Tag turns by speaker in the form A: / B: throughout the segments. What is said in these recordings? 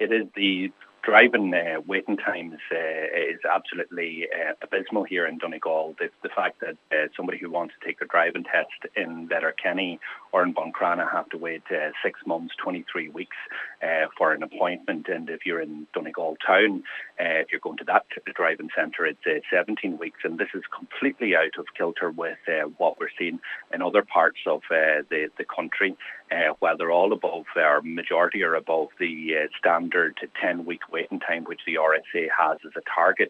A: It is the driving waiting times is absolutely abysmal here in Donegal. The fact that somebody who wants to take their driving test in Letterkenny or in Buncrana have to wait 6 months, 23 weeks for an appointment. And if you're in Donegal town, if you're going to that driving centre, it's 17 weeks. And this is completely out of kilter with what we're seeing in other parts of the country. While they're all above, or majority are above the standard 10-week waiting time, which the RSA has as a target.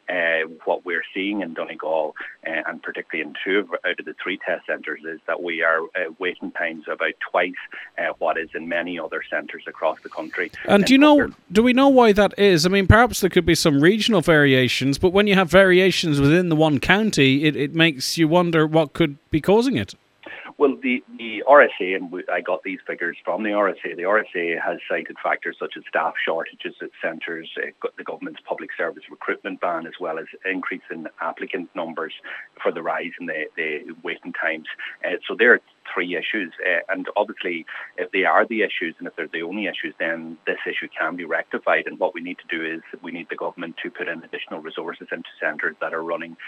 A: What we're seeing in Donegal, and particularly in 2 out of the 3 test centres, is that we are waiting times about twice what is in many other centres across the country.
B: And do we know why that is? I mean, perhaps there could be some regional variations, but when you have variations within the one county, it makes you wonder what could be causing it.
A: Well, the RSA, and I got these figures from the RSA, the RSA has cited factors such as staff shortages at centres, the government's public service recruitment ban, as well as increase in applicant numbers for the rise in the waiting times. So there are 3 issues, and obviously if they are the issues and if they're the only issues, then this issue can be rectified. And what we need to do is we need the government to put in additional resources into centres that are running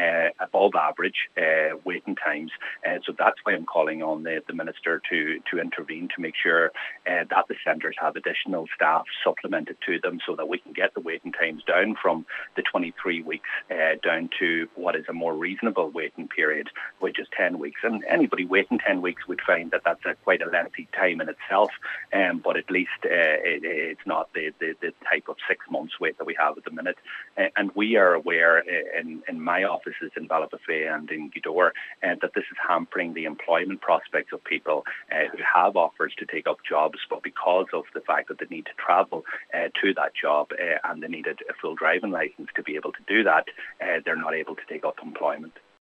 A: above average waiting times. So that's why I'm calling on the Minister to intervene to make sure that the centres have additional staff supplemented to them so that we can get the waiting times down from the 23 weeks down to what is a more reasonable waiting period, which is 10 weeks. And anybody waiting 10 weeks would find that that's quite a lengthy time in itself, but at least it's not the type of 6 months wait that we have at the minute. And we are aware in my offices in Ballybofey and in Gweedore that this is hampering the employment prospects of people who have offers to take up jobs, but because of the fact that they need to travel to that job and they needed a full driving licence to be able to do that, they're not able to take up employment.